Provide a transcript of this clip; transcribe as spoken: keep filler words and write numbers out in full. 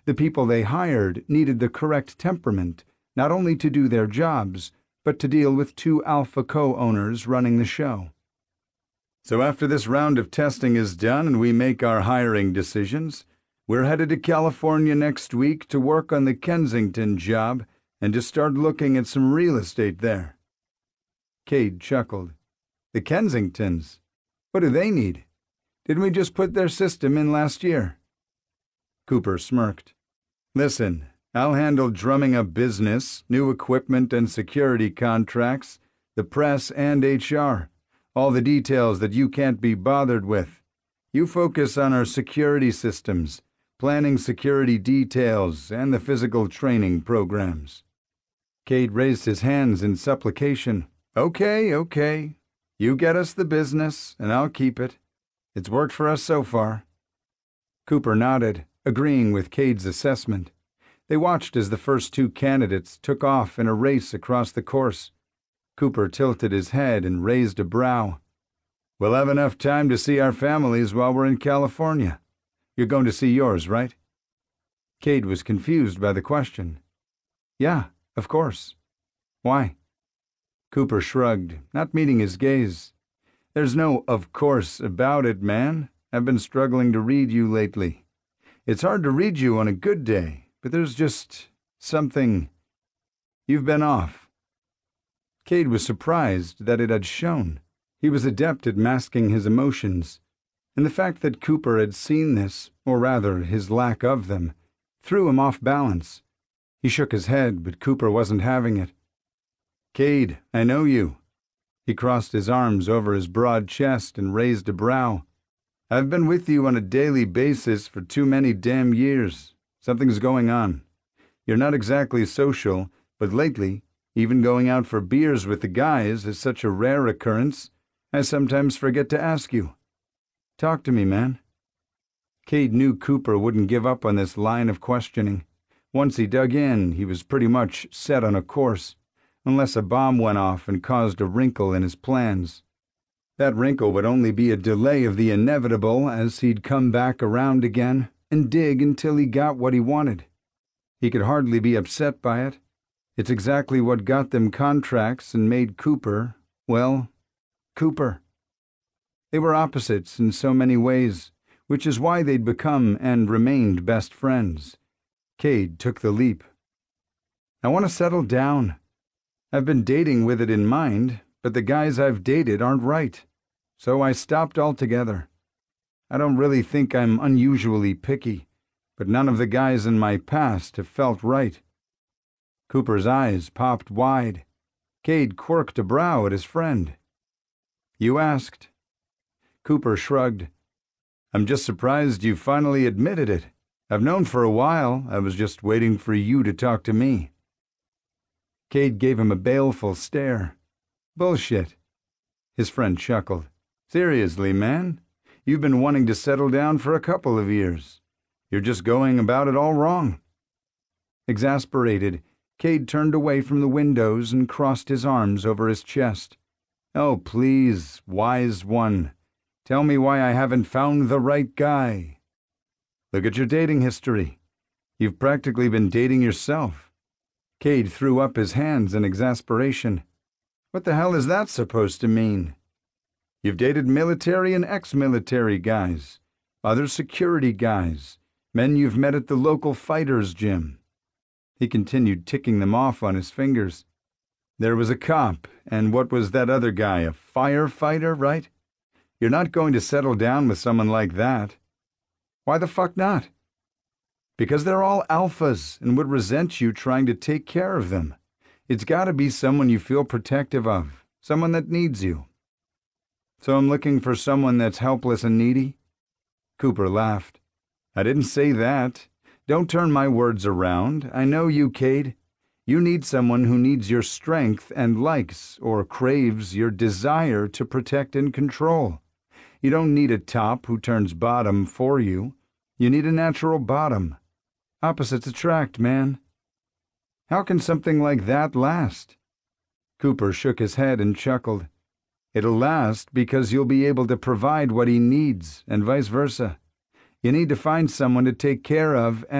The people they hired needed the correct temperament, not only to do their jobs, but to deal with two alpha co-owners running the show. So after this round of testing is done and we make our hiring decisions, we're headed to California next week to work on the Kensington job and to start looking at some real estate there. Cade chuckled. The Kensingtons? What do they need? Didn't we just put their system in last year? Cooper smirked. Listen, I'll handle drumming up business, new equipment and security contracts, the press and H R, all the details that you can't be bothered with. You focus on our security systems, planning security details, and the physical training programs. Cade raised his hands in supplication. Okay, okay. You get us the business, and I'll keep it. It's worked for us so far. Cooper nodded, agreeing with Cade's assessment. They watched as the first two candidates took off in a race across the course. Cooper tilted his head and raised a brow. We'll have enough time to see our families while we're in California. You're going to see yours, right? Cade was confused by the question. Yeah, of course. Why? Cooper shrugged, not meeting his gaze. There's no of course about it, man. I've been struggling to read you lately. It's hard to read you on a good day, but there's just something. You've been off. Cade was surprised that it had shown. He was adept at masking his emotions, and the fact that Cooper had seen this, or rather his lack of them, threw him off balance. He shook his head, but Cooper wasn't having it. Cade, I know you. He crossed his arms over his broad chest and raised a brow. I've been with you on a daily basis for too many damn years. Something's going on. You're not exactly social, but lately, even going out for beers with the guys is such a rare occurrence, I sometimes forget to ask you. Talk to me, man. Cade knew Cooper wouldn't give up on this line of questioning. Once he dug in, he was pretty much set on a course, unless a bomb went off and caused a wrinkle in his plans. That wrinkle would only be a delay of the inevitable, as he'd come back around again and dig until he got what he wanted. He could hardly be upset by it. It's exactly what got them contracts and made Cooper, well, Cooper. They were opposites in so many ways, which is why they'd become and remained best friends. Cade took the leap. I want to settle down. I've been dating with it in mind, but the guys I've dated aren't right. So I stopped altogether. I don't really think I'm unusually picky, but none of the guys in my past have felt right. Cooper's eyes popped wide. Cade quirked a brow at his friend. You asked. Cooper shrugged. I'm just surprised you finally admitted it. I've known for a while. I was just waiting for you to talk to me. Cade gave him a baleful stare. Bullshit. His friend chuckled. Seriously, man? You've been wanting to settle down for a couple of years. You're just going about it all wrong. Exasperated, Cade turned away from the windows and crossed his arms over his chest. Oh, please, wise one. Tell me why I haven't found the right guy. Look at your dating history. You've practically been dating yourself. Cade threw up his hands in exasperation. What the hell is that supposed to mean? You've dated military and ex-military guys, other security guys, men you've met at the local fighters' gym. He continued ticking them off on his fingers. There was a cop, and what was that other guy, a firefighter, right? You're not going to settle down with someone like that. Why the fuck not? Because they're all alphas and would resent you trying to take care of them. It's got to be someone you feel protective of, someone that needs you. So I'm looking for someone that's helpless and needy? Cooper laughed. I didn't say that. Don't turn my words around. I know you, Cade. You need someone who needs your strength and likes or craves your desire to protect and control. You don't need a top who turns bottom for you. You need a natural bottom. Opposites attract, man. How can something like that last? Cooper shook his head and chuckled. It'll last because you'll be able to provide what he needs, and vice versa. You need to find someone to take care of and